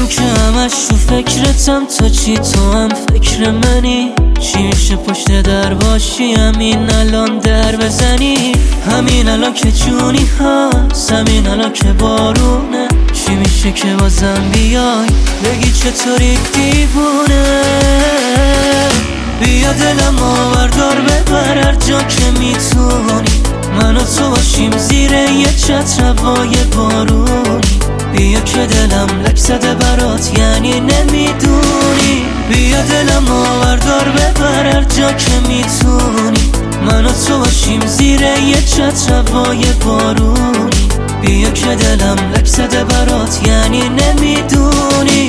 من که همش تو فکرتم، تا چی تو هم فکر منی؟ چی میشه پشت در باشی، همین الان در بزنی؟ همین الان که جونی هست، همین الان که بارونه، چی میشه که بازم بیای بگی چطوری دیوونه؟ بیا دلم آوردار ببر هر جا که میتونی، من و تو باشیم زیر یه چتر هوای بارونی. بیا که دلم لک زده برات یعنی نمیدونی، بیا دلم آوردار ببر هر جا که میتونی، من و تو باشیم زیر یه چتر هوای بارونی. بیا که دلم لک زده برات یعنی نمیدونی.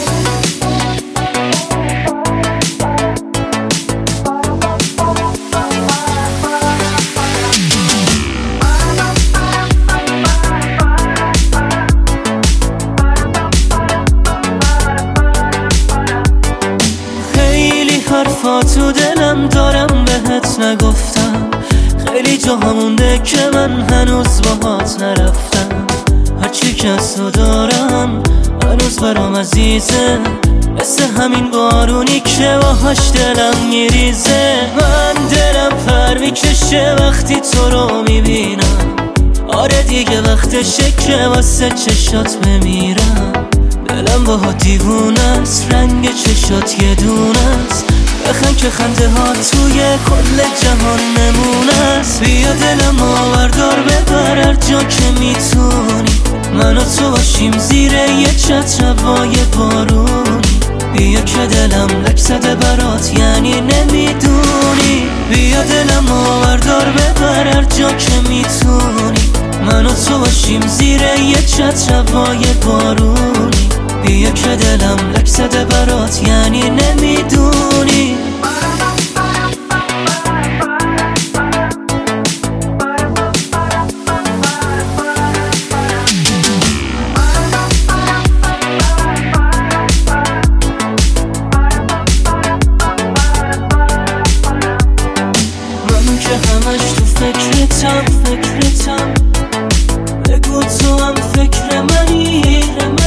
حرفا تو دلم دارم بهت نگفتم، خیلی جا مونده که من هنوز باهات نرفتم. هرچی که از تو دارم هنوز برام عزیزه، مثل همین بارونی که باهاش دلم میریزه. من دلم پر میکشه وقتی تو رو میبینم، آره دیگه وقتشه که واسه چشات بمیرم. دلم باها دیوونه است، رنگ چشات یه دونه است، بخند که خنده ها توی کل جهان نمونه است. بیا دلم آوردار ببر هر جا که میتونی، من و تو باشیم زیر یه چتر هوای بارونی. بیا که دلم لک زده برات یعنی نمیدونی، بیا دلم آوردار ببر هر جا که میتونی، من و تو باشیم زیر یه چتر هوای بارونی. بیا که دلم لک زده برات یعنی نمیدونی. من که همش تو فکرتم بگو تو هم فکر منی.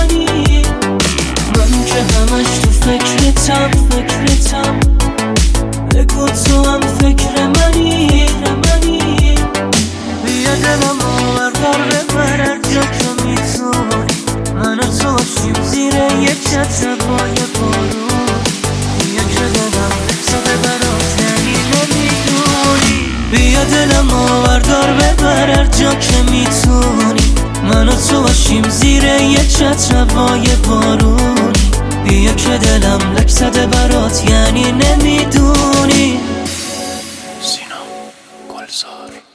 من که همش تو فکرتم بگو تو هم فکر منی. بیا دلم آوردار ببر هر جا که میتونی، من و تو باشیم زیر یه چتر هوای بارون. بیا که دلم لک زده برات یعنی نمیدونی، بیا دلم آوردار ببر هر جا که میتونی، من و تو باشیم زیر یه چتر هوای بارونی. بیا که دلم لک زده برات یعنی نمیدونی. سینا گلزار.